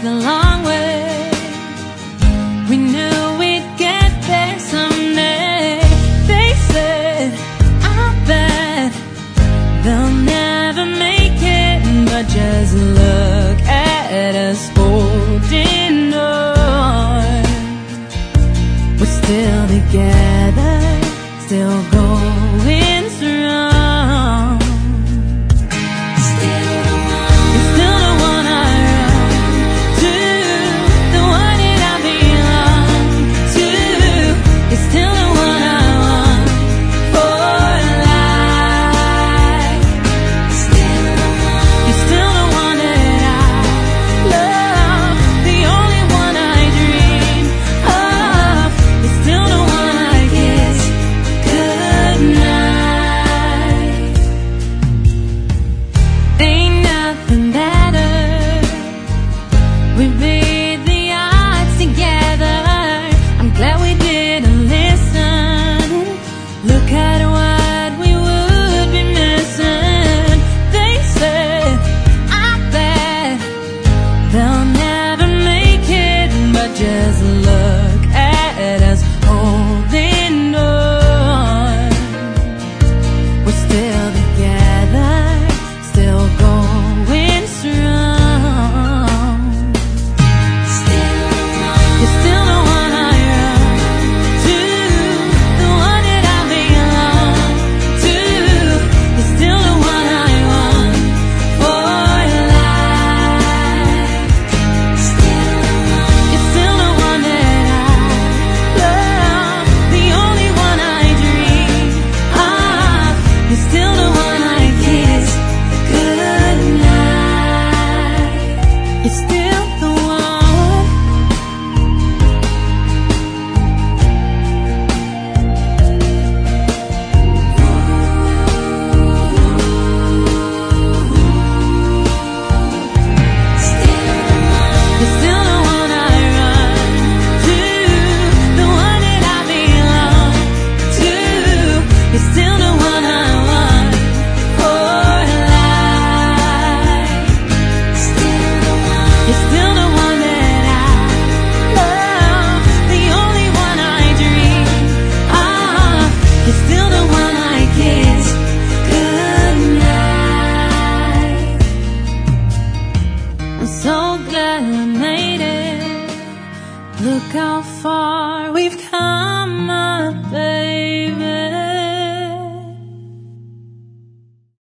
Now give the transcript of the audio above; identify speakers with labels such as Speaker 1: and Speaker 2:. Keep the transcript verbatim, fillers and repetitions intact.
Speaker 1: the long way. We knew we'd get there someday. They said, I bet they'll never make it, but just look at us holding on. We're still together, still going strong. Still the one, you're still the one I run to, the one that I belong to. You're still the one I want for life. Still the one, you're still the one that I love, the only one I dream of. You're still the one I kiss goodnight. Ain't nothing better. We beat the odds together. I'm glad we didn't listen. Look at what we would be missing. They said, I bet they'll never make it, but just look at us holding on. We're still together, still going strong. Still the one, you're still the one I run to, the one that I belong to. You're still the one I want for life. Still the one, you're still the one that I love, the only one I dream of. You're still the one I kiss goodnight. You're still the one. You're still the one I run to, the one that I belong to. You're still the one I want for life. Still the one, you're still the one that I love, the only one I dream of. You're still the one I kiss goodnight. I'm so glad I made it. Look how far